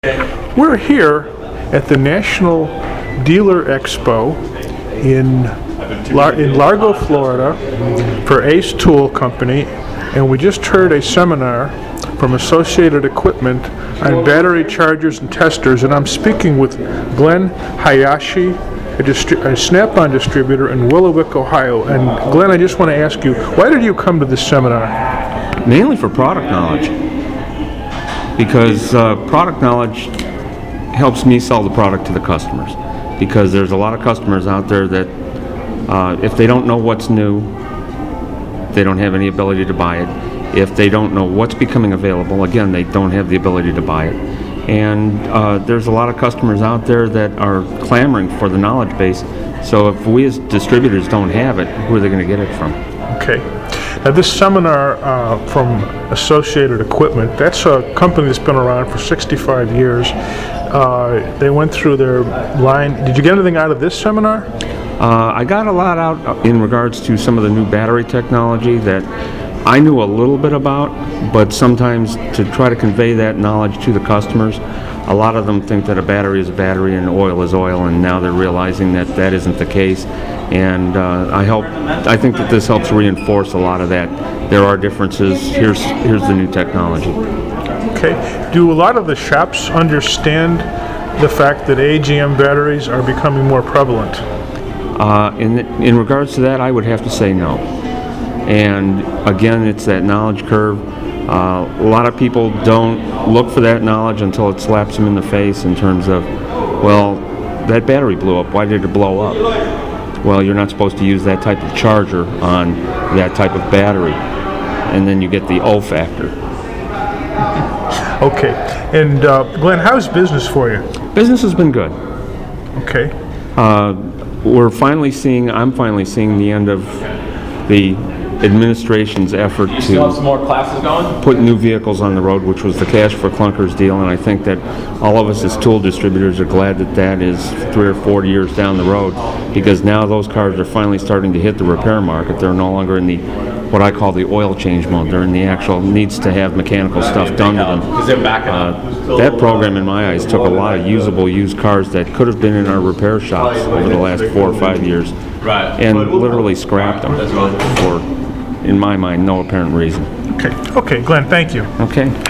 We're here at the National Dealer Expo in Largo, Florida for Ace Tool Company, and we just heard a seminar from Associated Equipment on battery chargers and testers, and I'm speaking with Glenn Hayashi, a Snap-on distributor in Willowick, Ohio. And Glenn, I just want to ask you, why did you come to this seminar? Mainly for product knowledge, because product knowledge helps me sell the product to the customers, because there's a lot of customers out there that if they don't know what's new, they don't have any ability to buy it. If they don't know what's becoming available, again, they don't have the ability to buy it. And there's a lot of customers out there that are clamoring for the knowledge base, so if we as distributors don't have it, who are they going to get it from? Okay. Now, this seminar from Associated Equipment, that's a company that's been around for 65 years. They went through their line. Did you get anything out of this seminar? I got a lot out in regards to some of the new battery technology that I knew a little bit about, but sometimes to try to convey that knowledge to the customers, a lot of them think that a battery is a battery and oil is oil, and now they're realizing that that isn't the case. And I think that this helps reinforce a lot of that. There are differences. Here's the new technology. Okay. Do a lot of the shops understand the fact that AGM batteries are becoming more prevalent? In regards to that, I would have to say no. And again, it's that knowledge curve. A lot of people don't look for that knowledge until it slaps them in the face in terms of, well, that battery blew up. Why did it blow up? Well, you're not supposed to use that type of charger on that type of battery. And then you get the O factor. Okay. And Glenn, how's business for you? Business has been good. Okay. I'm finally seeing the end of the administration's effort to still have some more classes going? Put new vehicles on the road, which was the Cash for Clunkers deal, and I think that all of us as tool distributors are glad that that is 3 or 4 years down the road, because now those cars are finally starting to hit the repair market. They're no longer in the what I call the oil change mode. They're in the actual needs to have mechanical stuff done to them. Because they're backing up. That program, in my eyes, took a lot of usable used cars that could have been in our repair shops over the last 4 or 5 years, and literally scrapped them for, in my mind, no apparent reason. Okay. Okay, Glenn, thank you. Okay.